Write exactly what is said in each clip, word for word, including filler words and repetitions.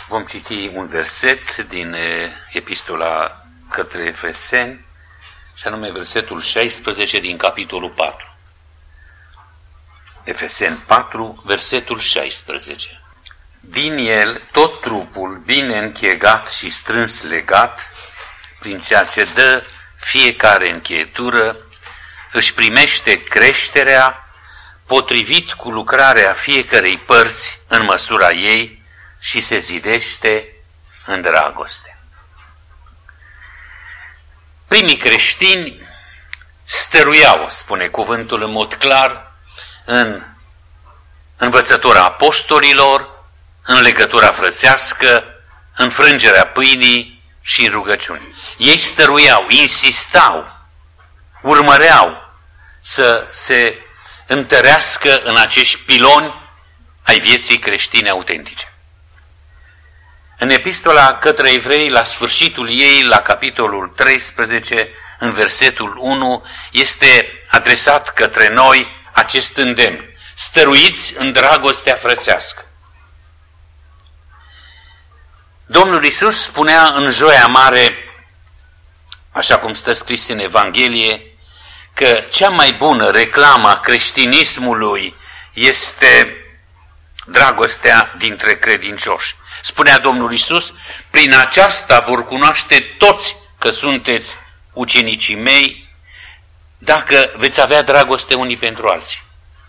Vom citi un verset din epistola către Efeseni, și anume versetul șaisprezece din capitolul patru. Efeseni patru, versetul șaisprezece. Din el tot trupul, bine închegat și strâns legat, prin ceea ce dă fiecare încheietură, își primește creșterea potrivit cu lucrarea fiecărei părți în măsura ei și se zidește în dragoste. Primii creștini stăruiau, spune cuvântul în mod clar, în învățătura apostolilor, în legătura frățească, în frângerea pâinii și în rugăciuni. Ei stăruiau, insistau, urmăreau să se întărească în acești piloni ai vieții creștine autentice. În epistola către evrei, la sfârșitul ei, la capitolul treisprezece, în versetul unu, este adresat către noi acest îndemn: stăruiți în dragostea frățească. Domnul Iisus spunea în Joia Mare, așa cum stă scris în Evanghelie, că cea mai bună reclamă a creștinismului este dragostea dintre credincioși. Spunea Domnul Iisus: prin aceasta vor cunoaște toți că sunteți ucenicii mei, dacă veți avea dragoste unii pentru alții.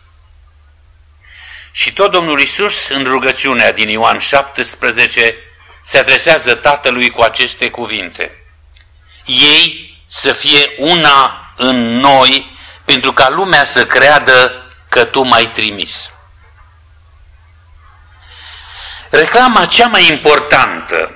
Și tot Domnul Iisus, în rugăciunea din Ioan șaptesprezece, se adresează Tatălui cu aceste cuvinte: ei să fie una în noi, pentru ca lumea să creadă că tu m-ai trimis. Reclama cea mai importantă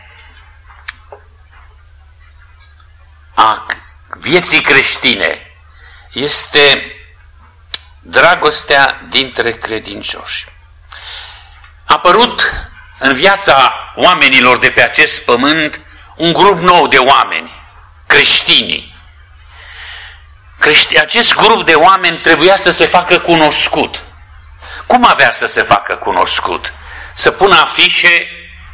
a vieții creștine este dragostea dintre credincioși. A apărut în viața oamenilor de pe acest pământ un grup nou de oameni, creștinii. Crești... Acest grup de oameni trebuia să se facă cunoscut. Cum avea să se facă cunoscut? Să pună afișe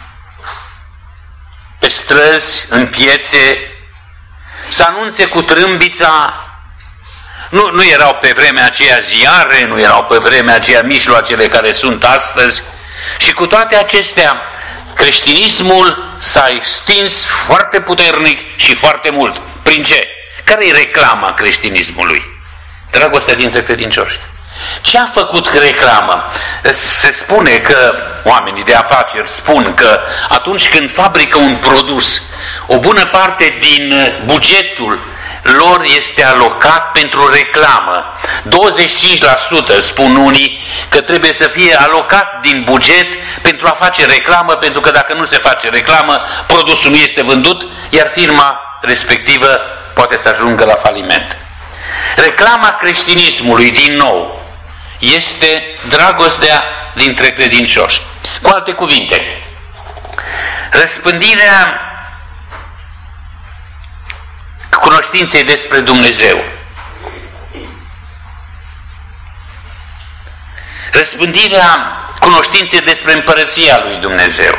pe străzi, în piețe, să anunțe cu trâmbița. Nu, nu erau pe vremea aceea ziare, nu erau pe vremea aceea mijloacele care sunt astăzi. Și cu toate acestea, creștinismul s-a extins foarte puternic și foarte mult. Prin ce? Care-i reclama creștinismului? Dragostea dintre credincioși. Ce a făcut reclamă? Se spune că oamenii de afaceri spun că atunci când fabrică un produs, o bună parte din bugetul lor este alocat pentru reclamă. douăzeci și cinci la sută spun unii că trebuie să fie alocat din buget pentru a face reclamă, pentru că dacă nu se face reclamă, produsul nu este vândut, iar firma respectivă poate să ajungă la faliment. Reclama creștinismului, din nou, este dragostea dintre credincioși. Cu alte cuvinte, răspândirea cunoștinței despre Dumnezeu, răspândirea cunoștinței despre împărăția lui Dumnezeu,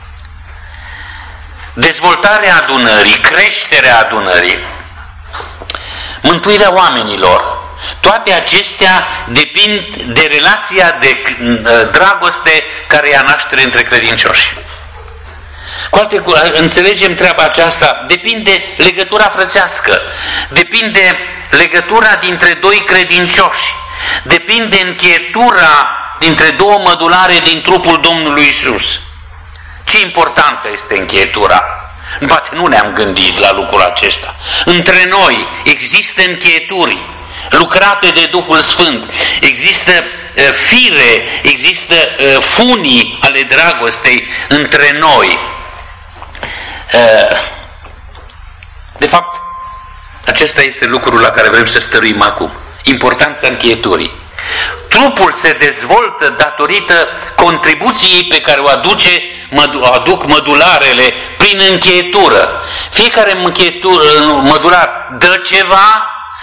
dezvoltarea adunării, creșterea adunării, mântuirea oamenilor. Toate acestea depind de relația de dragoste care ia naștere între credincioși. Cu alte, înțelegem treaba aceasta, depinde legătura frățească, depinde legătura dintre doi credincioși, depinde încheietura dintre două mădulare din trupul Domnului Iisus. Ce importantă este încheietura? Poate nu ne-am gândit la lucrul acesta. Între noi există încheieturi lucrate de Duhul Sfânt, există uh, fire, există uh, funii ale dragostei între noi. Uh, de fapt, acesta este lucrul la care vrem să stăruim acum. Importanța încheieturii. Trupul se dezvoltă datorită contribuției pe care o aduce, o aduc mădularele prin încheietură. Fiecare încheietură, mădular dă ceva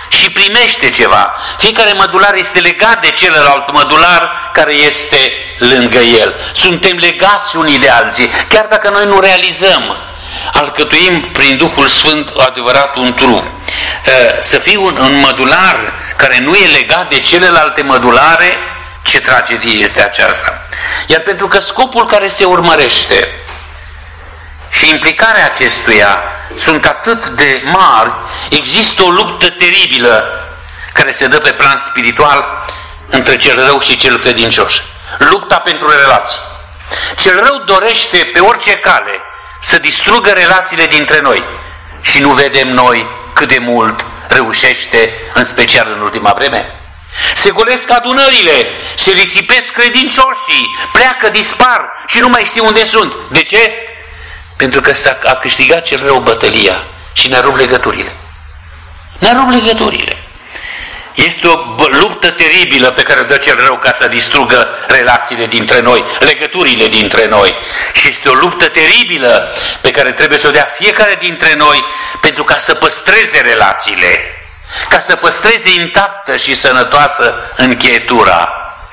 și primește ceva. Fiecare mădular este legat de celălalt mădular care este lângă el. Suntem legați unii de alții, chiar dacă noi nu realizăm. Alcătuim prin Duhul Sfânt adevărat un trup. Să fii un, un mădular care nu e legat de celelalte mădulare, ce tragedie este aceasta. Iar pentru că scopul care se urmărește și implicarea acestuia sunt atât de mari, există o luptă teribilă care se dă pe plan spiritual între cel rău și cel credincios. Lupta pentru relații. Cel rău dorește pe orice cale să distrugă relațiile dintre noi și nu vedem noi cât de mult reușește, în special în ultima vreme. Se golesc adunările, se risipesc credincioșii, pleacă, dispar și nu mai știu unde sunt. De ce? Pentru că s-a a câștigat cel rău bătălia și ne-a rupt legăturile. Ne-a rupt legăturile. Este o luptă teribilă pe care o dă cel rău ca să distrugă relațiile dintre noi, legăturile dintre noi. Și este o luptă teribilă pe care trebuie să o dea fiecare dintre noi pentru ca să păstreze relațiile, ca să păstreze intactă și sănătoasă încheietura.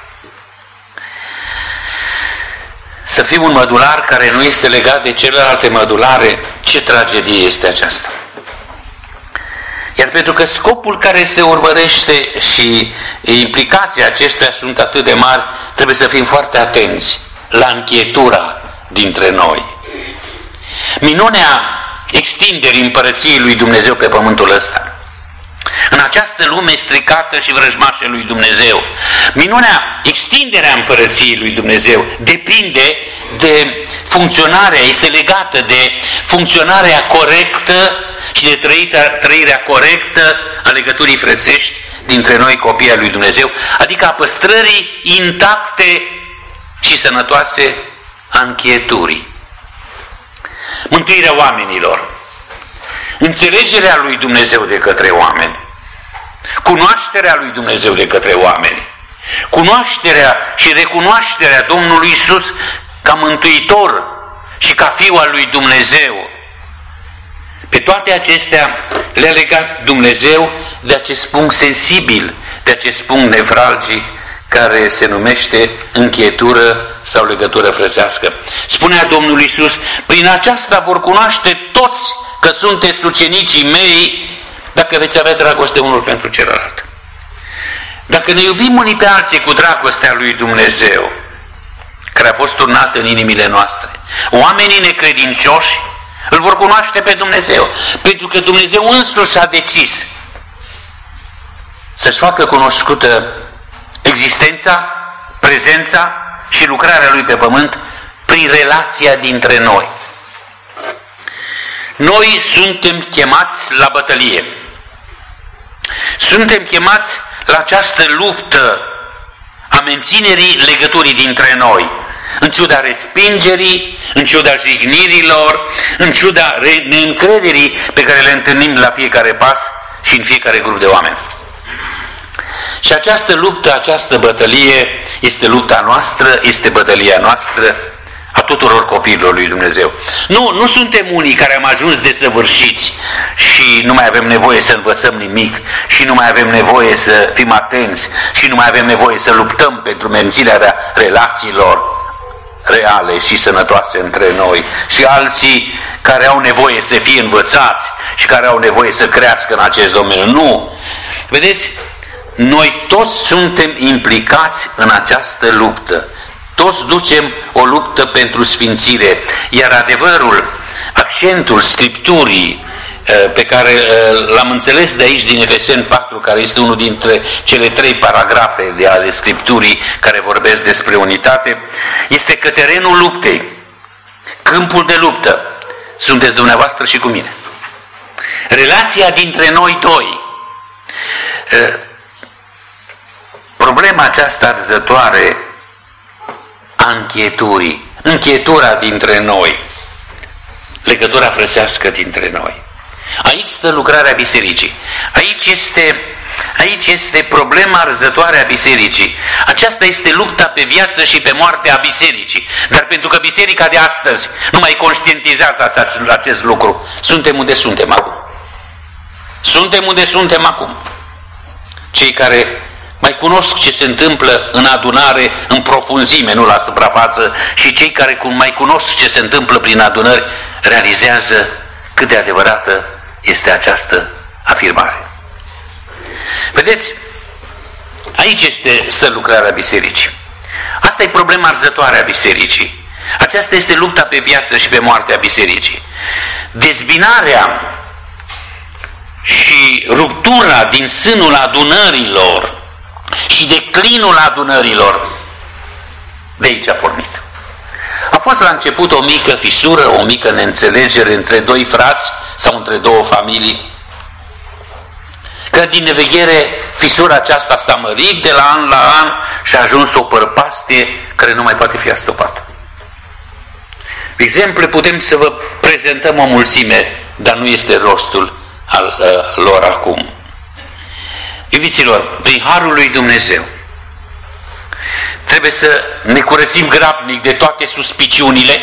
Să fim un mădular care nu este legat de celelalte mădulare, ce tragedie este aceasta! Iar pentru că scopul care se urmărește și implicația acestuia sunt atât de mari, trebuie să fim foarte atenți la încheietura dintre noi. Minunea extinderii împărăției lui Dumnezeu pe pământul ăsta, în această lume stricată și vrăjmașă lui Dumnezeu, minunea, extinderea împărăției lui Dumnezeu depinde de funcționarea, este legată de funcționarea corectă și de trăirea, trăirea corectă a legăturii frățești dintre noi, copiii al lui Dumnezeu, adică a păstrării intacte și sănătoase a încheieturii. Mântuirea oamenilor, înțelegerea lui Dumnezeu de către oameni, cunoașterea lui Dumnezeu de către oameni, cunoașterea și recunoașterea Domnului Iisus ca Mântuitor și ca Fiul al lui Dumnezeu. Pe toate acestea le-a legat Dumnezeu de acest punct sensibil, de acest punct nevralgic care se numește încheietură sau legătură frățească. Spunea Domnul Iisus, prin aceasta vor cunoaște toți că sunteți ucenicii mei dacă veți avea dragoste unul pentru celălalt. Dacă ne iubim unii pe alții cu dragostea lui Dumnezeu, care a fost turnată în inimile noastre, oamenii necredincioși îl vor cunoaște pe Dumnezeu, pentru că Dumnezeu însuși a decis să-și facă cunoscută existența, prezența și lucrarea Lui pe pământ prin relația dintre noi. Noi suntem chemați la bătălie. Suntem chemați la această luptă a menținerii legăturii dintre noi, în ciuda respingerii, în ciuda jignirilor, în ciuda neîncrederii pe care le întâlnim la fiecare pas și în fiecare grup de oameni. Și această luptă, această bătălie este lupta noastră, este bătălia noastră a tuturor copiilor lui Dumnezeu. Nu, nu suntem unii care am ajuns desăvârșiți și nu mai avem nevoie să învățăm nimic și nu mai avem nevoie să fim atenți și nu mai avem nevoie să luptăm pentru menținerea relațiilor reale și sănătoase între noi și alții care au nevoie să fie învățați și care au nevoie să crească în acest domeniu. Nu! Vedeți, noi toți suntem implicați în această luptă. Toți ducem o luptă pentru sfințire, iar adevărul, accentul Scripturii pe care l-am înțeles de aici din Efeseni patru, care este unul dintre cele trei paragrafe de ale Scripturii care vorbesc despre unitate, este că terenul luptei, câmpul de luptă, sunteți dumneavoastră și cu mine. Relația dintre noi doi. Problema aceasta arzătoare a încheieturii, încheietura dintre noi, legătura frățească dintre noi. Aici stă lucrarea bisericii. Aici este, aici este problema arzătoare a bisericii. Aceasta este lupta pe viață și pe moarte a bisericii. Dar pentru că biserica de astăzi nu mai conștientizează acest lucru, suntem unde suntem acum. Suntem unde suntem acum. cei care mai cunosc ce se întâmplă în adunare, în profunzime, nu la suprafață, și cei care mai cunosc ce se întâmplă prin adunări, realizează cât de adevărată este această afirmare. Vedeți, aici este stă lucrarea bisericii. Asta e problema arzătoare a bisericii. Aceasta este lupta pe viață și pe moarte a bisericii. Dezbinarea și ruptura din sânul adunărilor și declinul adunărilor, de aici a pornit. A fost la început o mică fisură, o mică neînțelegere între doi frați sau între două familii, că din neveghere fisura aceasta s-a mărit de la an la an și a ajuns o părpastie care nu mai poate fi astopată. De exemplu, putem să vă prezentăm o mulțime, dar nu este rostul al uh, lor acum. Iubiților, prin harul lui Dumnezeu trebuie să ne curățim grabnic de toate suspiciunile,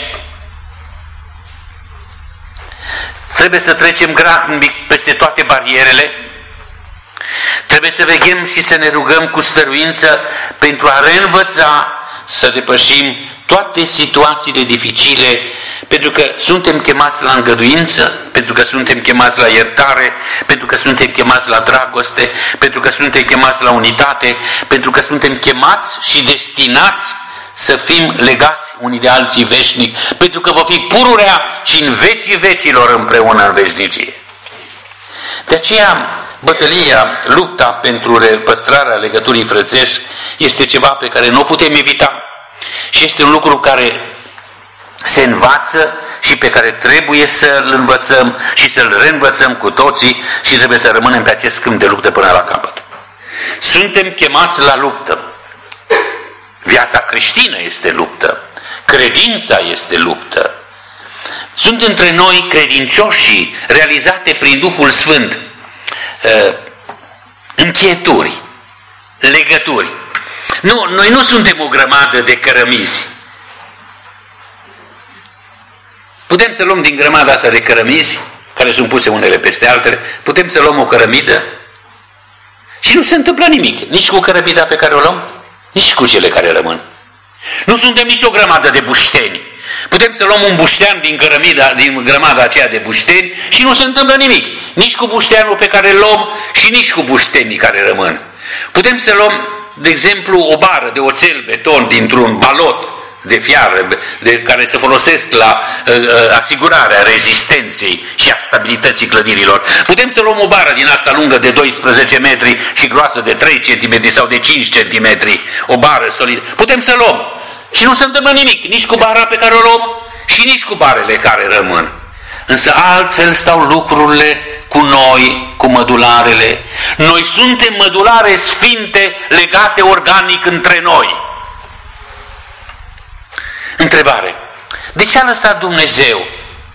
trebuie să trecem grabnic peste toate barierele, trebuie să veghem și să ne rugăm cu stăruință pentru a reînvăța să depășim toate situațiile dificile, pentru că suntem chemați la îngăduință, pentru că suntem chemați la iertare, pentru că suntem chemați la dragoste, pentru că suntem chemați la unitate, pentru că suntem chemați și destinați să fim legați unii de alții veșnic, pentru că va fi pururea și în vecii vecilor împreună în veșnicie. De aceea, bătălia, lupta pentru păstrarea legăturii frățești este ceva pe care nu o putem evita și este un lucru care se învață și pe care trebuie să-l învățăm și să-l reînvățăm cu toții și trebuie să rămânem pe acest câmp de luptă până la capăt. Suntem chemați la luptă. Viața creștină este luptă. Credința este luptă. Sunt între noi credincioșii realizate prin Duhul Sfânt încheieturi, legături. Nu, noi nu suntem o grămadă de cărămizi. Putem să luăm din grămada asta de cărămizi, care sunt puse unele peste altele, putem să luăm o cărămidă și nu se întâmplă nimic. Nici cu cărămida pe care o luăm, nici cu cele care rămân. Nu suntem nici o grămadă de bușteni. Putem să luăm un buștean din, cărămida, din grămada aceea de bușteni și nu se întâmplă nimic. Nici cu bușteanul pe care îl luăm și nici cu buștenii care rămân. Putem să luăm, de exemplu, o bară de oțel beton dintr-un balot de fiară de care se folosesc la uh, asigurarea rezistenței și a stabilității clădirilor. Putem să luăm o bară din asta lungă de doisprezece metri și groasă de trei centimetri sau de cinci centimetri, o bară solidă. Putem să luăm și nu se întâmplă nimic, nici cu bara pe care o luăm și nici cu barele care rămân. Însă altfel stau lucrurile cu noi, cu mădularele. Noi suntem mădulare sfinte legate organic între noi. Întrebare. De ce a lăsat Dumnezeu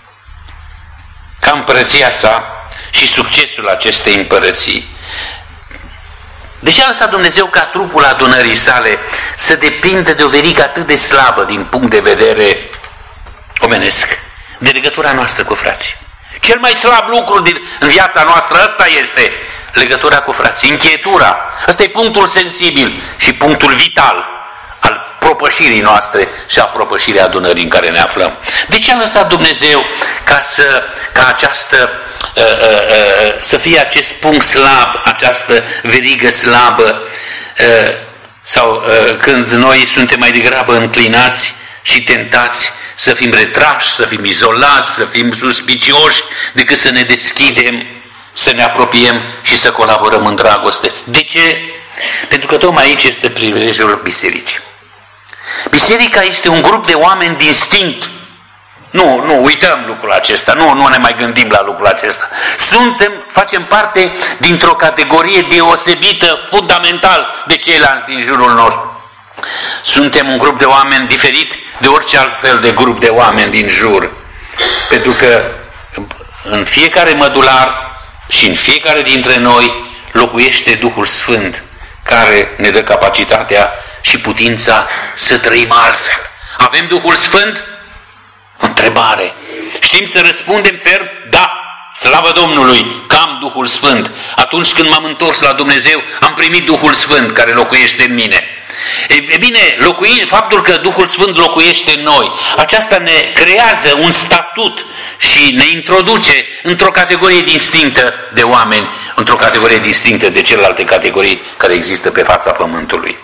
ca împărăția sa și succesul acestei împărății? De ce a lăsat Dumnezeu ca trupul adunării sale să depindă de o verigă atât de slabă din punct de vedere omenesc, de legătura noastră cu frații? Cel mai slab lucru din în viața noastră, ăsta este legătura cu frații, încheietura. Ăsta e punctul sensibil și punctul vital al propășirii noastre și a propășirii adunării în care ne aflăm. De ce a lăsat Dumnezeu ca, să, ca această, uh, uh, uh, să fie acest punct slab, această verigă slabă, uh, sau uh, când noi suntem mai degrabă înclinați și tentați să fim retrași, să fim izolați, să fim suspicioși, decât să ne deschidem, să ne apropiem și să colaborăm în dragoste. De ce? Pentru că tocmai aici este privilegiul bisericii. Biserica este un grup de oameni distinct. Nu, nu, uităm lucrul acesta, nu, nu ne mai gândim la lucrul acesta. Suntem, facem parte dintr-o categorie deosebită, fundamental de ceilalți din jurul nostru. Suntem un grup de oameni diferit de orice alt fel de grup de oameni din jur. Pentru că în fiecare mădular și în fiecare dintre noi locuiește Duhul Sfânt, care ne dă capacitatea și putința să trăim altfel. Avem Duhul Sfânt? Întrebare. Știm să răspundem ferm? Da. Slavă Domnului că am Duhul Sfânt. Atunci când m-am întors la Dumnezeu, am primit Duhul Sfânt care locuiește în mine. E bine, locui, faptul că Duhul Sfânt locuiește în noi, aceasta ne creează un statut și ne introduce într-o categorie distinctă de oameni, într-o categorie distinctă de celelalte categorii care există pe fața Pământului.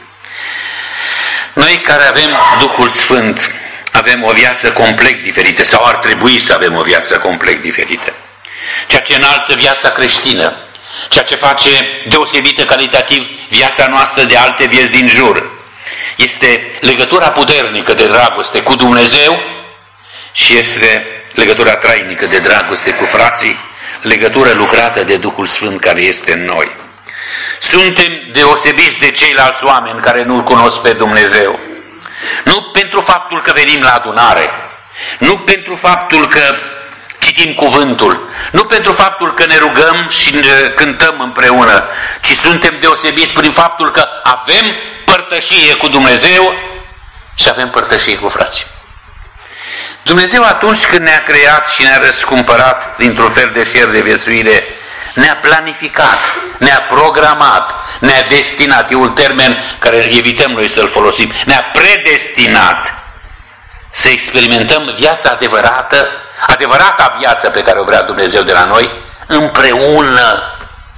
Noi care avem Duhul Sfânt, avem o viață complet diferită, sau ar trebui să avem o viață complet diferită. Ceea ce înalță viața creștină, ceea ce face deosebită calitativ viața noastră de alte vieți din jur, este legătura puternică de dragoste cu Dumnezeu și este legătura trainică de dragoste cu frații, legătură lucrată de Duhul Sfânt care este în noi. Suntem deosebiți de ceilalți oameni care nu-L cunosc pe Dumnezeu. Nu pentru faptul că venim la adunare, nu pentru faptul că citim cuvântul, nu pentru faptul că ne rugăm și cântăm împreună, ci suntem deosebiți prin faptul că avem părtășie cu Dumnezeu și avem părtășie cu frații. Dumnezeu atunci când ne-a creat și ne-a răscumpărat dintr-un fel de șer de viețuire, ne-a planificat, ne-a programat, ne-a destinat, e un termen care evităm noi să-l folosim, ne-a predestinat să experimentăm viața adevărată, adevărata viață pe care o vrea Dumnezeu de la noi, împreună.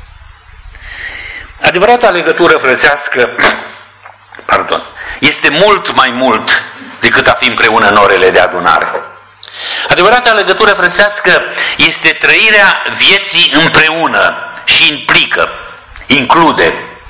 Adevărata legătură frățească, pardon, este mult mai mult decât a fi împreună în orele de adunare. Adevărata legătură frățească este trăirea vieții împreună și implică, include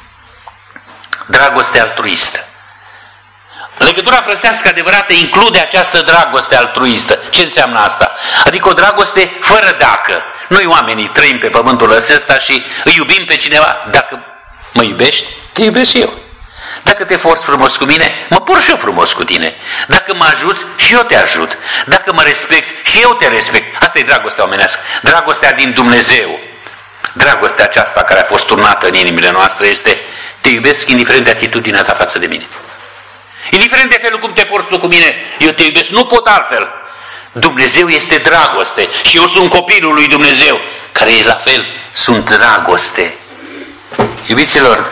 dragoste altruistă. Legătura frățească adevărată include această dragoste altruistă. Ce înseamnă asta? Adică o dragoste fără dacă. Noi oamenii trăim pe pământul ăsta și îi iubim pe cineva. Dacă mă iubești, te iubesc și eu. Dacă te forți frumos cu mine, mă port și eu frumos cu tine. Dacă mă ajuți, și eu te ajut. Dacă mă respect, și eu te respect. Asta e dragostea omenească. Dragostea din Dumnezeu. Dragostea aceasta care a fost turnată în inimile noastre este: te iubesc indiferent de atitudinea ta față de mine. Indiferent de felul cum te porți tu cu mine, eu te iubesc, nu pot altfel. Dumnezeu este dragoste și eu sunt copilul lui Dumnezeu, care e la fel, sunt dragoste. Iubiților,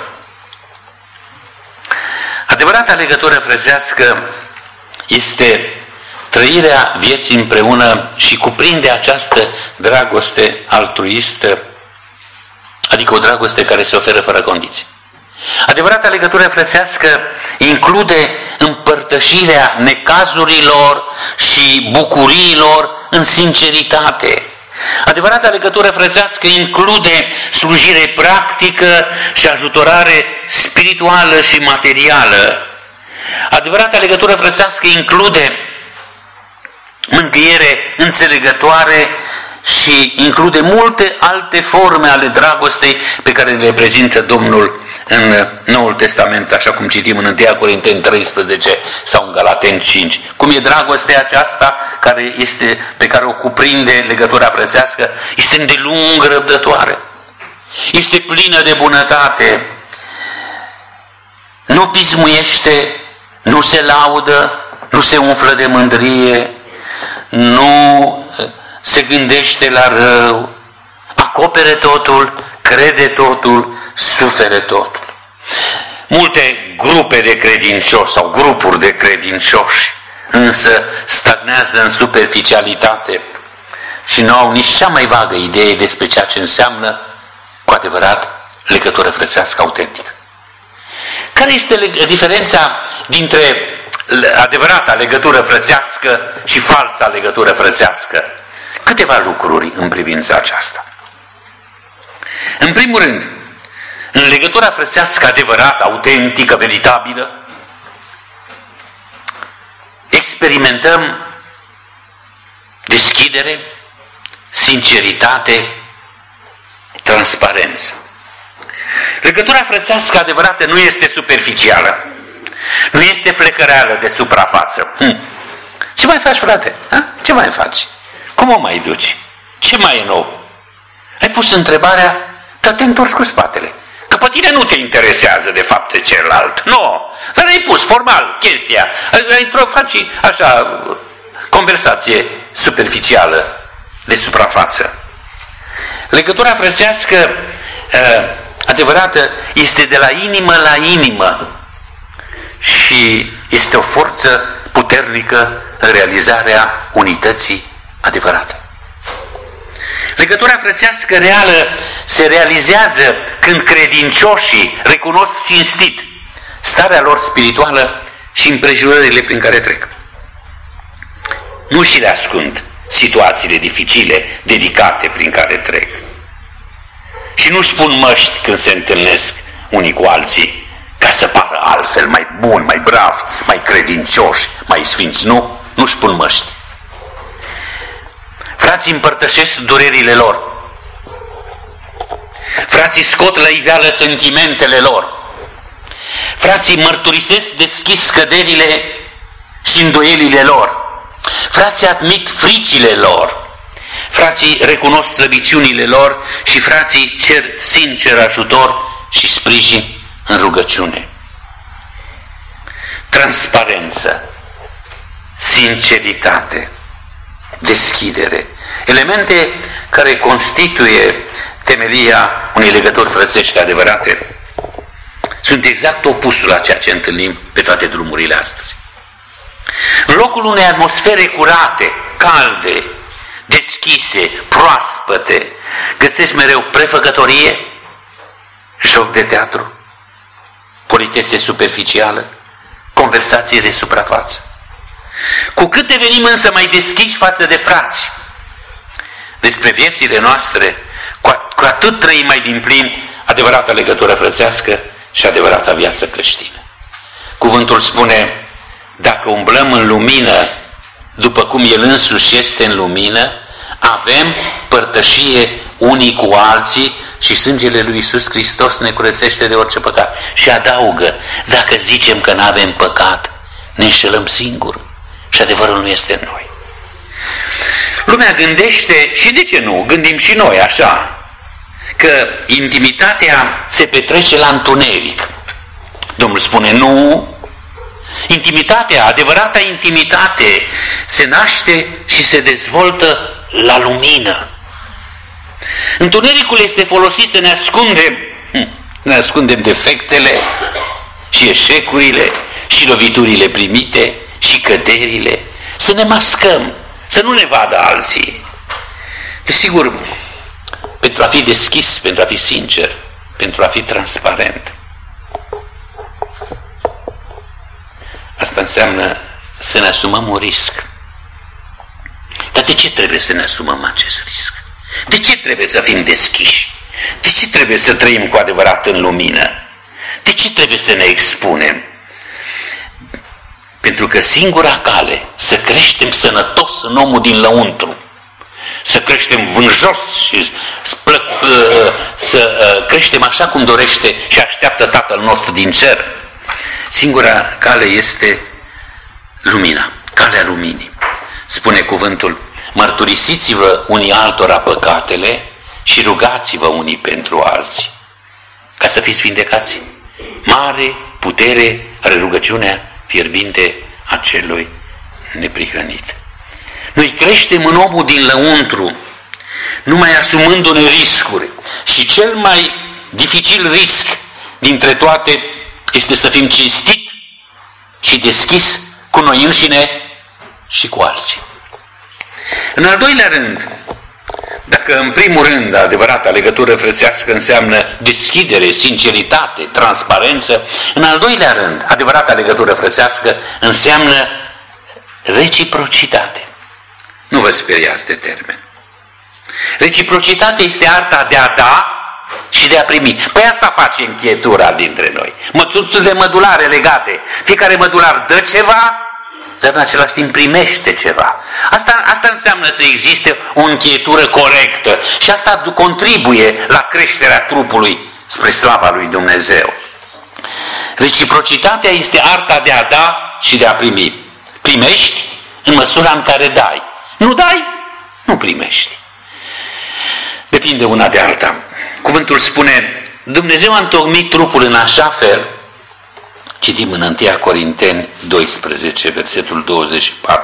adevărata legătură frățească este trăirea vieții împreună și cuprinde această dragoste altruistă, adică o dragoste care se oferă fără condiții. Adevărata legătură frățească include împărtășirea necazurilor și bucuriilor în sinceritate. Adevărata legătură frățească include slujire practică și ajutorare spirituală și materială. Adevărata legătură frățească include mângâiere înțelegătoare și include multe alte forme ale dragostei pe care le prezintă Domnul în Noul Testament, așa cum citim în întâi Corinteni treisprezece sau în Galateni cinci. Cum e dragostea aceasta care este, pe care o cuprinde legătura frățească? Este îndelung răbdătoare, este plină de bunătate, nu pismuiește, nu se laudă, nu se umflă de mândrie, nu se gândește la rău, acopere totul, crede totul, sufere totul. Multe grupe de credincioși sau grupuri de credincioși însă stagnează în superficialitate și nu au nici cea mai vagă idee despre ceea ce înseamnă cu adevărat legătură frățească autentică. Care este diferența dintre adevărata legătură frățească și falsa legătură frățească? Câteva lucruri în privința aceasta. În primul rând, în legătura frățească adevărată, autentică, veritabilă, experimentăm deschidere, sinceritate, transparență. Legătura frățească adevărată nu este superficială, nu este flecăreală de suprafață. Hm. Ce mai faci, frate? Ha? Ce mai faci? Cum o mai duci? Ce mai e nou? Ai pus întrebarea, dar te întorci cu spatele. Că pe tine nu te interesează de fapt de celălalt. Nu, dar ai pus formal chestia. Faci așa conversație superficială de suprafață. Legătura frățească adevărată este de la inimă la inimă și este o forță puternică în realizarea unității adevărate. Legătura frățească reală se realizează când credincioșii recunosc cinstit starea lor spirituală și împrejurările prin care trec. Nu și le ascund situațiile dificile, delicate prin care trec. Și nu-și pun măști când se întâlnesc unii cu alții ca să pară altfel, mai buni, mai bravi, mai credincioși, mai sfinți. Nu, nu-și pun măști. Frații împărtășesc durerile lor. Frații scot la iveală sentimentele lor. Frații mărturisesc deschis scăderile și îndoielile lor. Frații admit fricile lor. Frații recunosc slăbiciunile lor și frații cer sincer ajutor și sprijin în rugăciune. Transparență, sinceritate, deschidere, elemente care constituie temelia unei legături frățești adevărate, sunt exact opusul la ceea ce întâlnim pe toate drumurile astăzi. În locul unei atmosfere curate, calde, deschise, proaspăte, găsești mereu prefăcătorie, joc de teatru, politețe superficială, conversație de suprafață. Cu cât devenim însă mai deschiși față de frați despre viețile noastre, cu atât trăim mai din plin adevărata legătură frățească și adevărata viață creștină. Cuvântul spune: dacă umblăm în lumină, după cum El însuși este în lumină, avem părtășie unii cu alții și sângele lui Iisus Hristos ne curățește de orice păcat. Și adaugă: dacă zicem că nu avem păcat, ne înșelăm singuri și adevărul nu este în noi. Lumea gândește, și de ce nu, gândim și noi așa, că intimitatea se petrece la întuneric. Domnul spune: nu, intimitatea, adevărata intimitate se naște și se dezvoltă la lumină. Întunericul este folosit să ne ascundem, ne ascundem defectele și eșecurile și loviturile primite și căderile, să ne mascăm, să nu ne vadă alții. Desigur, pentru a fi deschis, pentru a fi sincer, pentru a fi transparent, asta înseamnă să ne asumăm un risc. Dar de ce trebuie să ne asumăm acest risc? De ce trebuie să fim deschiși? De ce trebuie să trăim cu adevărat în lumină? De ce trebuie să ne expunem? Pentru că singura cale să creștem sănătos în omul din lăuntru, să creștem vânjos și să creștem așa cum dorește și așteaptă Tatăl nostru din cer, singura cale este lumina, calea luminii. Spune cuvântul: mărturisiți-vă unii altora păcatele și rugați-vă unii pentru alții, ca să fiți vindecați. Mare putere are rugăciunea fierbinte a celui neprihănit. Noi creștem în omul din lăuntru, numai asumându-ne riscuri. Și cel mai dificil risc dintre toate este să fim cinstit și deschis cu noi înșine și cu alții. În al doilea rând, dacă în primul rând adevărata legătură frățească înseamnă deschidere, sinceritate, transparență, în al doilea rând adevărata legătură frățească înseamnă reciprocitate. Nu vă speriați de termen. Reciprocitatea este arta de a da și de a primi. Păi asta face încheietura dintre noi. Mățuțuri de mădulare legate. Fiecare mădular dă ceva, dar în același timp primește ceva. Asta, asta înseamnă să existe o încheietură corectă și asta contribuie la creșterea trupului spre slava lui Dumnezeu. Reciprocitatea este arta de a da și de a primi. Primești în măsura în care dai. Nu dai, nu primești. Depinde una de alta. Cuvântul spune: Dumnezeu a întocmit trupul în așa fel, citim în întâi Corinteni doisprezece, versetul douăzeci și patru,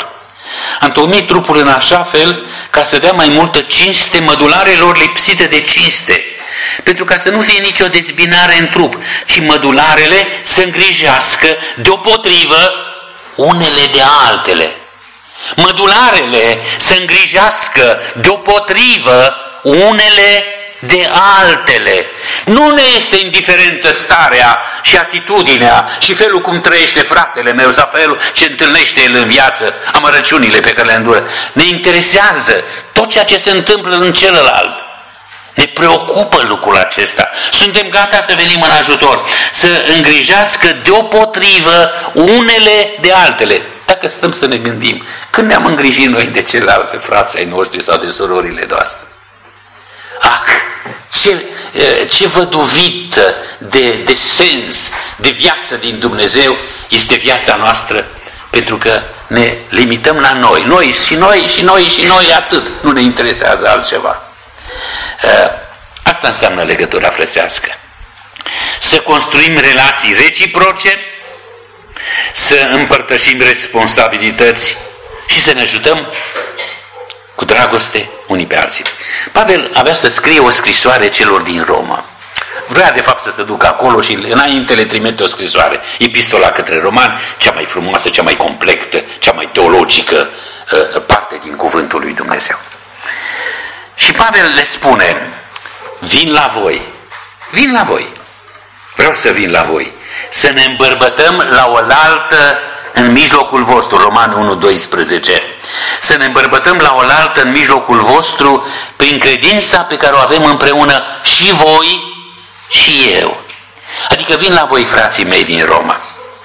A întocmit trupul în așa fel ca să dea mai multă cinste mădularelor lipsite de cinste, pentru ca să nu fie nicio dezbinare în trup, ci mădularele să îngrijească deopotrivă unele de altele. Mădularele să îngrijească deopotrivă unele de altele. Nu ne este indiferentă starea și atitudinea și felul cum trăiește fratele meu sau felul ce întâlnește el în viață, amărăciunile pe care le îndură. Ne interesează tot ceea ce se întâmplă în celălalt. Ne preocupă lucrul acesta. Suntem gata să venim în ajutor, să îngrijească deopotrivă unele de altele. Dacă stăm să ne gândim, când ne-am îngrijit noi de celelalte frații ai noștri sau de surorile noastre? Ah, ce, ce văduvită de, de sens, de viață din Dumnezeu este viața noastră, pentru că ne limităm la noi. Noi și noi și noi și noi atât. Nu ne interesează altceva. Asta înseamnă legătura frățească. Să construim relații reciproce, să împărtășim responsabilități și să ne ajutăm cu dragoste unii pe alții. Pavel avea să scrie o scrisoare celor din Roma. Vrea de fapt să se ducă acolo și înainte le trimite o scrisoare. Epistola către romani, cea mai frumoasă, cea mai completă, cea mai teologică parte din cuvântul lui Dumnezeu. Și Pavel le spune, vin la voi, vin la voi, vreau să vin la voi, să ne îmbărbătăm la oaltă în mijlocul vostru, Romani unu doisprezece, să ne îmbărbătăm la oaltă în mijlocul vostru prin credința pe care o avem împreună și voi și eu. Adică vin la voi, frații mei din Roma.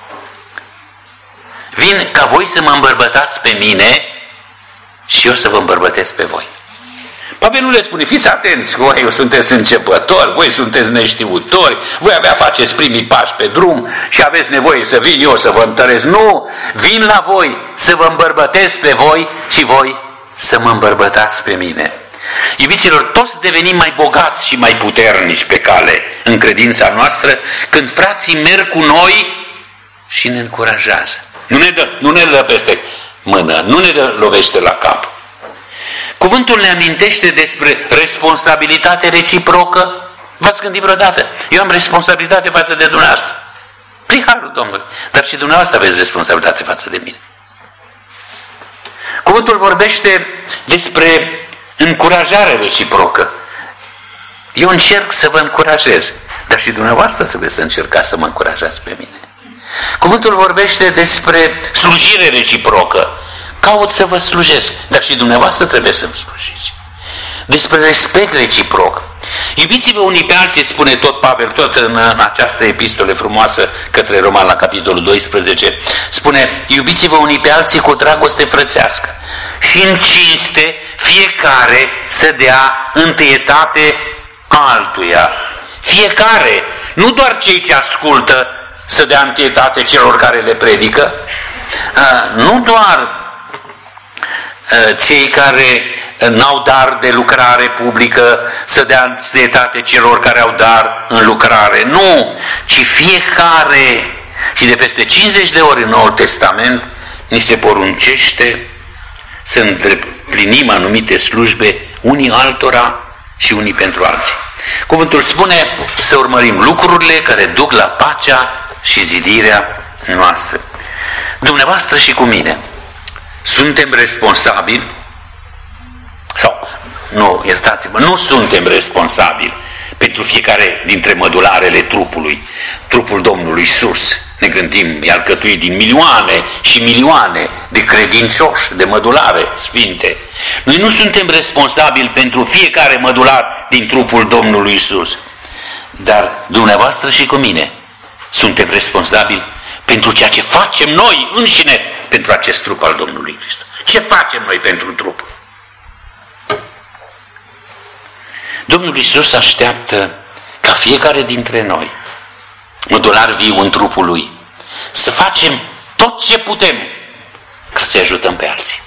Vin ca voi să mă îmbărbătați pe mine și eu să vă îmbărbătesc pe voi. Pavel nu le spune, fiți atenți, voi sunteți începători, voi sunteți neștiutori, voi abia faceți primii pași pe drum și aveți nevoie să vin eu să vă întăresc. Nu, vin la voi să vă îmbărbătesc pe voi și voi să mă îmbărbătați pe mine. Iubiților, toți devenim mai bogați și mai puternici pe cale în credința noastră când frații merg cu noi și ne încurajează. Nu ne dă, nu ne dă peste mână, nu ne dă lovește la cap. Cuvântul ne amintește despre responsabilitate reciprocă. V-ați gândit vreodată? Eu am responsabilitate față de dumneavoastră. Prin harul Domnului. Dar și dumneavoastră aveți responsabilitate față de mine. Cuvântul vorbește despre încurajare reciprocă. Eu încerc să vă încurajez, dar și dumneavoastră trebuie să încercați să mă încurajați pe mine. Cuvântul vorbește despre slujire reciprocă. Caut să vă slujesc, dar și dumneavoastră trebuie să-mi slujiți. Despre respect reciproc. Iubiți-vă unii pe alții, spune tot Pavel, tot în, în această epistole frumoasă către Roman la capitolul doisprezece, spune, iubiți-vă unii pe alții cu dragoste frățească și în cinste fiecare să dea întâietate altuia. Fiecare, nu doar cei ce ascultă să dea întâietate celor care le predică, nu doar cei care n-au dar de lucrare publică să dea întâietate celor care au dar în lucrare. Nu, ci fiecare. Și de peste cincizeci de ori în Noul Testament ni se poruncește să îndeplinim anumite slujbe unii altora și unii pentru alții. Cuvântul spune să urmărim lucrurile care duc la pacea și zidirea noastră. Dumneavoastră și cu mine suntem responsabili, sau, nu, iertați-mă, nu suntem responsabili pentru fiecare dintre mădularele trupului, trupul Domnului Iisus. Ne gândim, e alcătuit din milioane și milioane de credincioși, de mădulare sfinte. Noi nu suntem responsabili pentru fiecare mădular din trupul Domnului Iisus, dar dumneavoastră și cu mine suntem responsabili pentru ceea ce facem noi înșine pentru acest trup al Domnului Hristos. Ce facem noi pentru trup? Domnul Iisus așteaptă ca fiecare dintre noi, mădular viu în trupul Lui, să facem tot ce putem ca să-i ajutăm pe alții.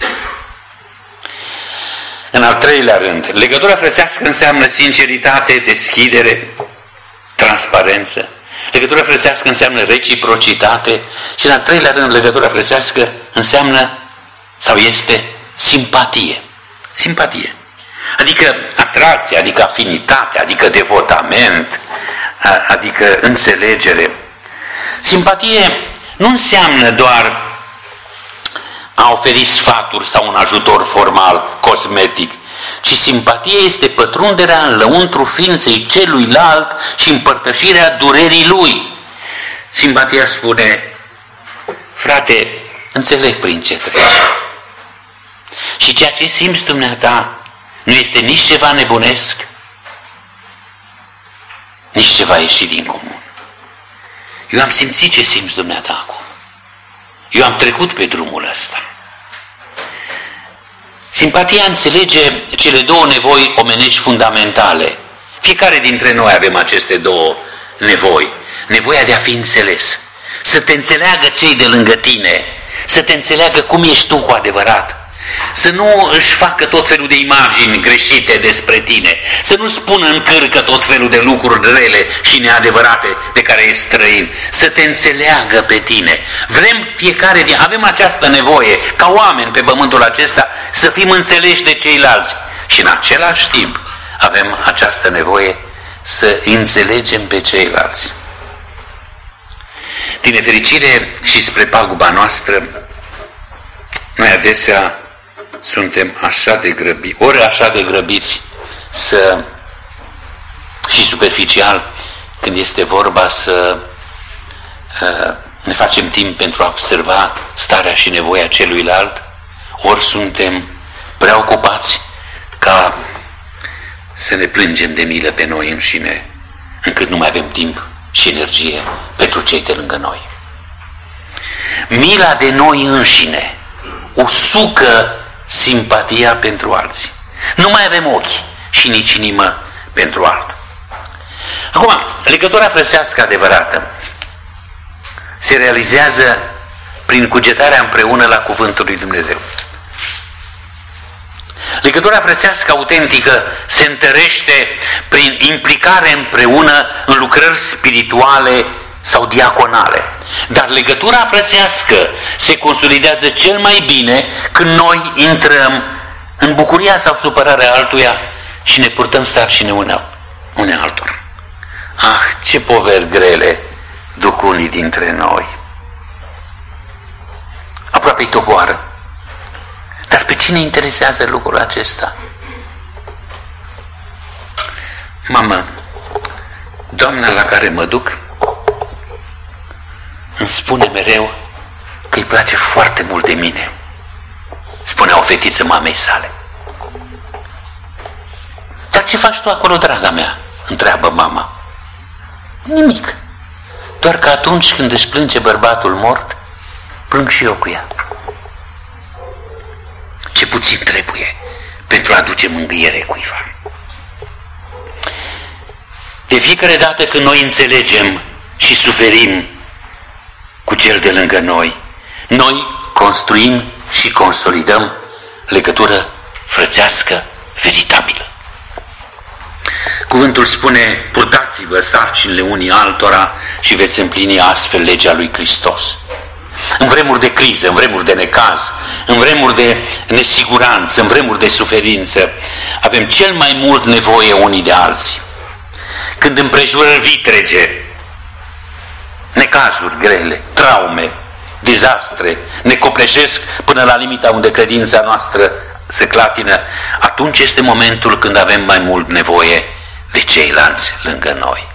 În al treilea rând, legătura frățească înseamnă sinceritate, deschidere, transparență. Legătura frățească înseamnă reciprocitate și în al treilea rând, legătura frățească înseamnă Sau este simpatie. Simpatie. Adică atracție, adică afinitate, adică devotament, adică înțelegere. Simpatie nu înseamnă doar a oferi sfaturi sau un ajutor formal, cosmetic, ci simpatie este pătrunderea în lăuntru ființei celuilalt și împărtășirea durerii lui. Simpatia spune: frate, înțeleg prin ce treci. Și ceea ce simți dumneata nu este nici ceva nebunesc, nici ceva ieșit din comun. Eu am simțit ce simți dumneata acum. Eu am trecut pe drumul ăsta. Simpatia înțelege cele două nevoi omenești fundamentale. Fiecare dintre noi avem aceste două nevoi. Nevoia de a fi înțeles. Să te înțeleagă cei de lângă tine. Să te înțeleagă cum ești tu cu adevărat. Să nu își facă tot felul de imagini greșite despre tine. Să nu spună în cârcă tot felul de lucruri rele și neadevărate de care ești străin. Să te înțeleagă pe tine. Vrem fiecare din... Avem această nevoie, ca oameni pe pământul acesta, să fim înțeleși de ceilalți. Și în același timp avem această nevoie să înțelegem pe ceilalți. Din nefericire și spre paguba noastră, noi adesea suntem așa de grăbiți, ori așa de grăbiți să, și superficial, când este vorba să uh, ne facem timp pentru a observa starea și nevoia celuilalt, ori suntem prea ocupați ca să ne plângem de milă pe noi înșine, încât nu mai avem timp și energie pentru cei de lângă noi. Mila de noi înșine usucă simpatia pentru alții. Nu mai avem ochi și nici inimă pentru altul. Acum, legătura frățească adevărată se realizează prin cugetarea împreună la Cuvântul lui Dumnezeu. Legătura frățească autentică se întărește prin implicare împreună în lucrări spirituale sau diaconale. Dar legătura frățească se consolidează cel mai bine când noi intrăm în bucuria sau supărarea altuia și ne purtăm sarcine une altora. Ah, ce poveri grele duc unii dintre noi. Aproape-i toboară. Dar pe cine interesează lucrul acesta? Mamă, doamna la care mă duc îmi spune mereu că îi place foarte mult de mine. Spunea o fetiță mamei sale. Dar ce faci tu acolo, draga mea? Întreabă mama. Nimic. Doar că atunci când își plânge bărbatul mort, plâng și eu cu ea. Ce puțin trebuie pentru a aduce mângâiere cuiva. De fiecare dată când noi înțelegem și suferim cu cel de lângă noi, noi construim și consolidăm legătură frățească veritabilă. Cuvântul spune: purtați-vă sarcinile unii altora și veți împlini astfel legea lui Hristos. În vremuri de criză, în vremuri de necaz, în vremuri de nesiguranță, în vremuri de suferință, avem cel mai mult nevoie unii de alții. Când împrejurări vitrege, necazuri grele, traume, dezastre ne copleșesc până la limita unde credința noastră se clatină, atunci este momentul când avem mai mult nevoie de ceilalți lângă noi.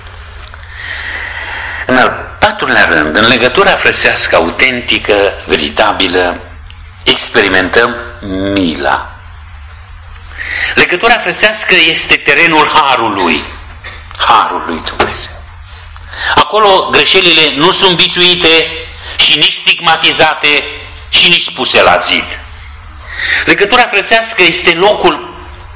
În al patrulea rând, în legătura frățească autentică, veritabilă, experimentăm mila. Legătura frățească este terenul harului, harul lui Dumnezeu. Acolo greșelile nu sunt biciuite și nici stigmatizate și nici puse la zid. Legătura frățească este locul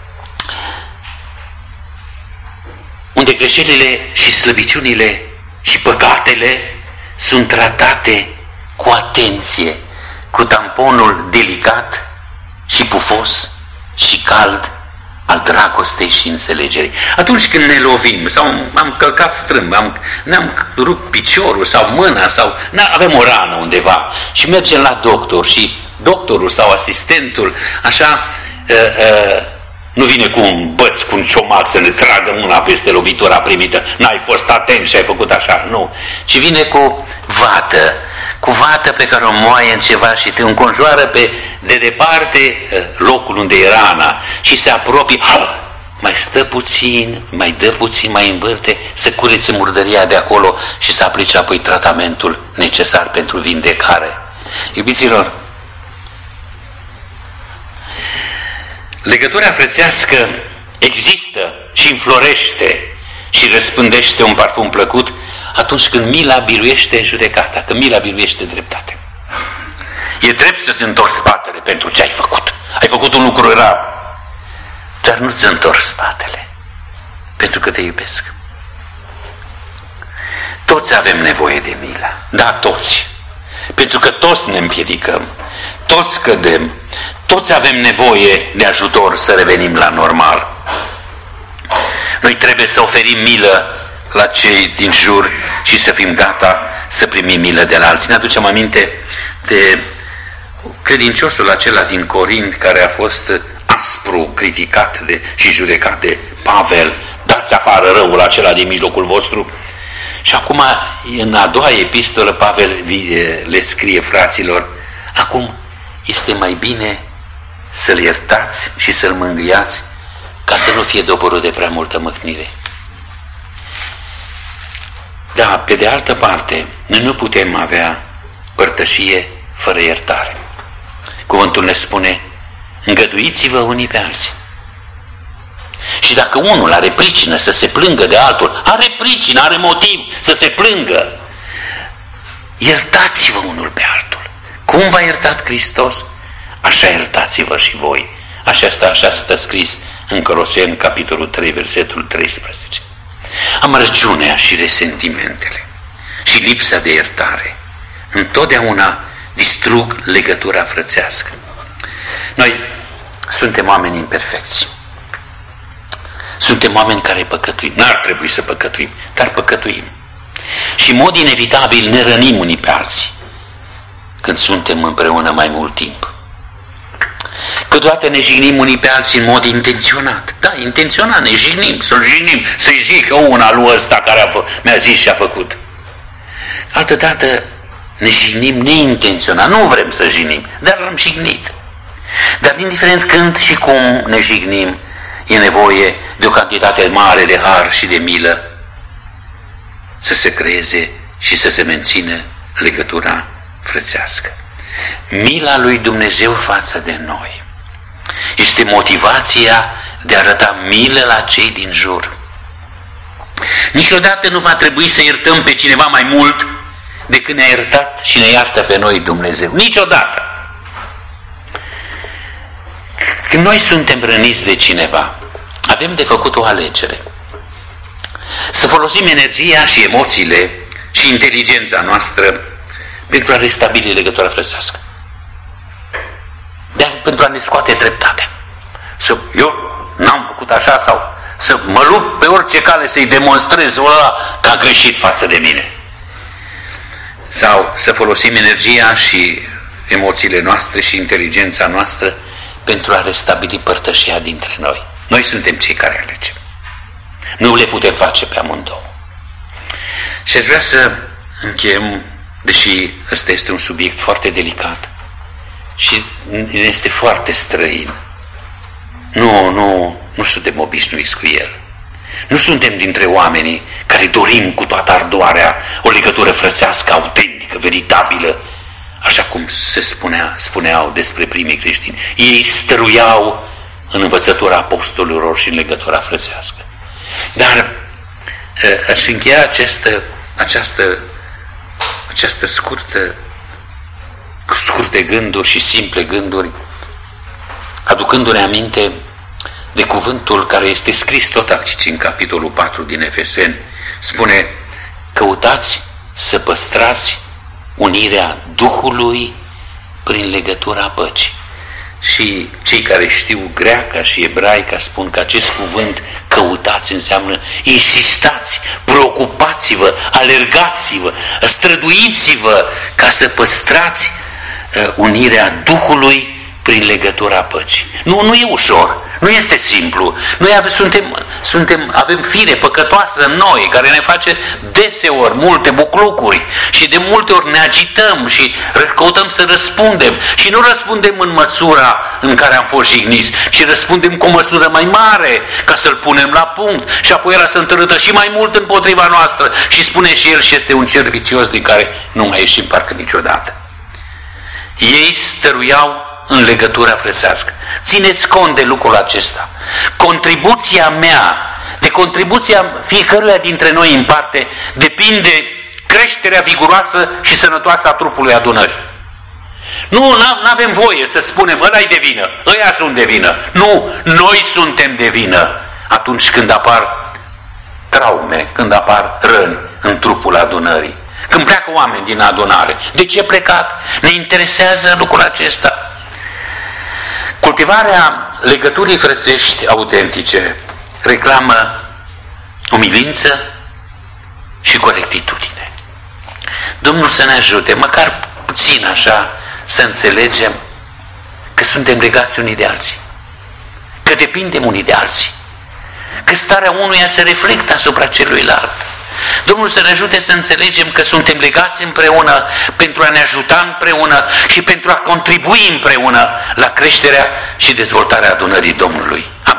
unde greșelile și slăbiciunile și păcatele sunt tratate cu atenție, cu tamponul delicat și pufos și cald al dragostei și înțelegerii. Atunci când ne lovim sau am călcat strâmb, am, ne-am rupt piciorul sau mâna sau avem o rană undeva și mergem la doctor și doctorul sau asistentul așa uh, uh, nu vine cu un băț, cu un ciomac să ne tragă mâna peste lovitura primită, n-ai fost atent și ai făcut așa, nu, ci vine cu vată, cu vată pe care o moaie în ceva și te înconjoară pe de departe locul unde e rana și se apropie, mai stă puțin, mai dă puțin, mai învârte, să curețe murdăria de acolo și să aplice apoi tratamentul necesar pentru vindecare. Iubiților, legătura frățească există și înflorește și răspândește un parfum plăcut atunci când mila biruiește judecata, când mila biruiește dreptate. E drept să-ți întorci spatele pentru ce ai făcut. Ai făcut un lucru rău, dar nu-ți întorci spatele pentru că te iubesc. Toți avem nevoie de milă, da, toți, pentru că toți ne împiedicăm, toți cădem, toți avem nevoie de ajutor să revenim la normal. Noi trebuie să oferim milă la cei din jur și să fim gata să primim milă de la alții. Ne aducem aminte de credinciosul acela din Corint care a fost aspru criticat de, și judecat de Pavel, dați afară răul acela din mijlocul vostru. Și acum, în a doua epistolă, Pavel le scrie fraților, acum este mai bine să-l iertați și să-l mângâiați ca să nu fie doborât de prea multă mâhnire. Da, pe de altă parte, noi nu putem avea părtășie fără iertare. Cuvântul ne spune, îngăduiți-vă unii pe alții. Și dacă unul are pricină să se plângă de altul, are pricină, are motiv să se plângă, iertați-vă unul pe altul. Cum v-a iertat Hristos, așa iertați-vă și voi. Așa stă, așa stă scris în Coloseni, capitolul trei, versetul treisprezece. Amărăciunea și resentimentele și lipsa de iertare întotdeauna distrug legătura frățească. Noi suntem oameni imperfecți. Suntem oameni care păcătuim. N-ar trebui să păcătuim, dar păcătuim. Și în mod inevitabil ne rănim unii pe alții când suntem împreună mai mult timp. Câteodată ne jignim unii pe alții în mod intenționat. Da, intenționat, ne jignim, să-l jignim, să-i zic eu una lui ăsta care mi-a zis și a făcut. Altădată ne jignim neintenționat, nu vrem să jignim, dar l-am jignit. Dar indiferent când și cum ne jignim, e nevoie de o cantitate mare de har și de milă să se creeze și să se mențină legătura frățească. Mila lui Dumnezeu față de noi este motivația de a arăta milă la cei din jur. Niciodată nu va trebui să iertăm pe cineva mai mult decât ne-a iertat și ne iartă pe noi Dumnezeu. Niciodată. Când noi suntem răniți de cineva, avem de făcut o alegere. Să folosim energia și emoțiile și inteligența noastră pentru a restabili legătura frățească. Dar pentru a ne scoate dreptatea. Să, eu n-am făcut așa sau să mă lupt pe orice cale să-i demonstrez ăla că a greșit față de mine. Sau să folosim energia și emoțiile noastre și inteligența noastră pentru a restabili părtășia dintre noi. Noi suntem cei care alegem. Nu le putem face pe amândouă. Și aș vrea să încheiem, deși ăsta este un subiect foarte delicat și este foarte străin. Nu, nu, nu suntem obișnuiți cu el. Nu suntem dintre oamenii care dorim cu toată ardoarea o legătură frățească, autentică, veritabilă, așa cum se spunea, spuneau despre primii creștini. Ei stăruiau în învățătura apostolilor și în legătura frățească. Dar aș încheia această, această, această scurtă, scurte gânduri și simple gânduri, aducându-ne aminte de cuvântul care este scris tot aici în capitolul patru din Efeseni. Spune, căutați să păstrați unirea Duhului prin legătura păcii. Și cei care știu greaca și ebraica spun că acest cuvânt căutați înseamnă insistați, preocupați-vă, alergați-vă, străduiți-vă ca să păstrați unirea Duhului prin legătura păcii. Nu, nu e ușor, nu este simplu. Noi ave, suntem, suntem, avem fire păcătoasă în noi, care ne face deseori multe buclucuri și de multe ori ne agităm și căutăm să răspundem. Și nu răspundem în măsura în care am fost jigniți, ci răspundem cu o măsură mai mare ca să-l punem la punct. Și apoi el se întărâtă și mai mult împotriva noastră și spune și el și este un cer vicios din care nu mai ieșim parcă niciodată. Ei stăruiau în legătura frățească. Țineți cont de lucrul acesta. Contribuția mea, de contribuția fiecăruia dintre noi în parte, depinde creșterea viguroasă și sănătoasă a trupului adunării. Nu, nu avem voie să spunem, ăla-i de vină, ăia sunt de vină. Nu, noi suntem de vină atunci când apar traume, când apar răni în trupul adunării. Când pleacă oameni din adunare. De ce plecat? Ne interesează lucrul acesta. Cultivarea legăturii frățești autentice reclamă umilință și corectitudine. Domnul să ne ajute, măcar puțin așa, să înțelegem că suntem legați unii de alții, că depindem unii de alții, că starea unuia se reflectă asupra celuilalt. Domnul să ne ajute să înțelegem că suntem legați împreună pentru a ne ajuta împreună și pentru a contribui împreună la creșterea și dezvoltarea adunării Domnului.